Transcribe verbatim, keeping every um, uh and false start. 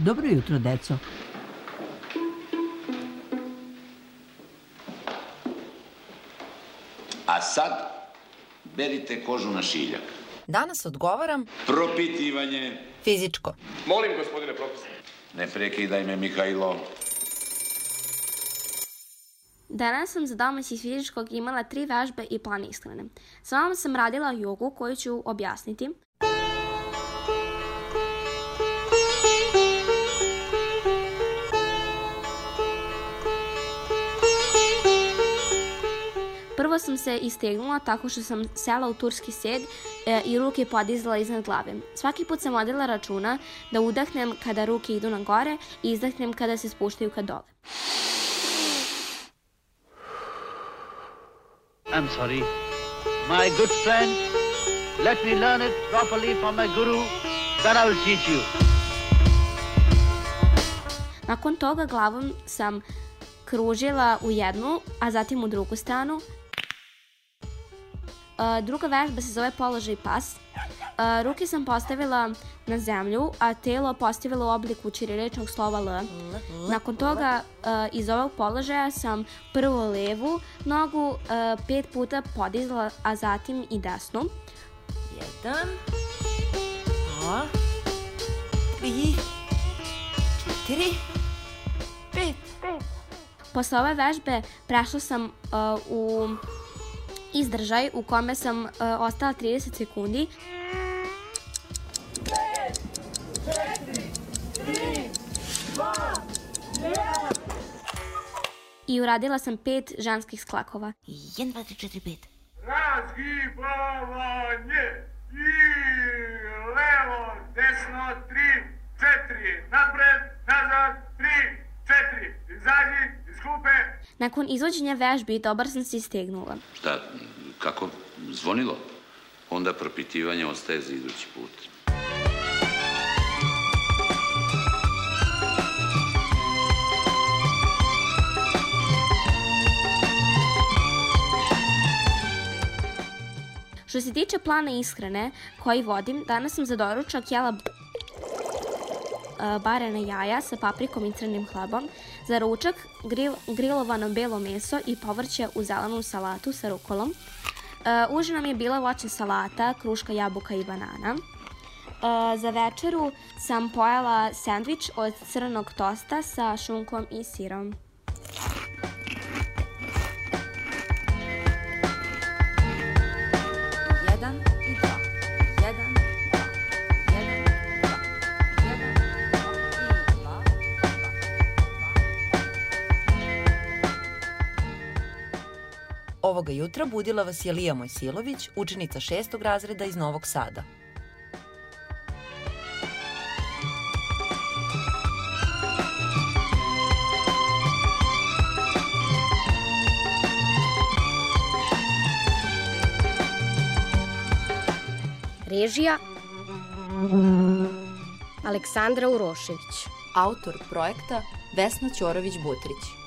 Dobro jutro, deco. A sad berite kožu na šiljak. Danas odgovaram... Propitivanje. Fizičko. Molim, gospodine profesor. Ne prekidaj me, Mihajlo. Danas sam za domaći iz fizičkog imala tri vežbe i plan ishrane. Sa vama sam radila jogu koju ću objasniti. Prvo sam se istegnula tako što sam sela u turski sed e, i ruke podizala iznad glave. Svaki put sam vodila računa da udahnem kada ruke idu na gore i izdahnem kada se spuštaju ka dole. I'm sorry. My good friend, let me learn it properly from my guru, then I will teach you. Nakon toga glavom sam kružila u jednu, a zatim u drugu stranu. Druga vežba se zove položaj pas. Ruke sam postavila na zemlju, a telo postavila u obliku ćiriličnog slova L. Nakon toga iz ovog položaja sam prvo levu nogu pet puta podizala, a zatim i desnu. Jedan, dva, tri, četiri, pet. Posle ove vežbe prešla sam u izdržaj u kome sam ostala trideset sekundi. I uradila sam pet ženskih sklakova. Jedan, dva, tri, četiri, pet. Razgibavanje i levo, desno, tri, četiri, napred, nazad, tri, četiri, izađi iz klupe. Nakon izvođenja vežbi dobar sam se istegnula. Šta, kako? Zvonilo? Onda propitivanje ostaje za idući put. Što se tiče plana ishrane koji vodim, danas sam za doručak jela barena jaja sa paprikom i crnim hlebom, za ručak gril, grilovano belo meso i povrće u zelenu salatu sa rukolom. Uh, uži nam je bila voćna salata, kruška, jabuka i banana. Uh, za večeru sam pojela sendvič od crvenog tosta sa šunkom i sirom. Jedan i dva. Jedan, dva. Jedan, dva. Jedan, dva. I dva. Ovoga jutra budila vas je Lija Mojsilović, učenica šestog razreda iz Novog Sada. Režija Aleksandra Urošević. Autor projekta Vesna Ćorović-Butrić.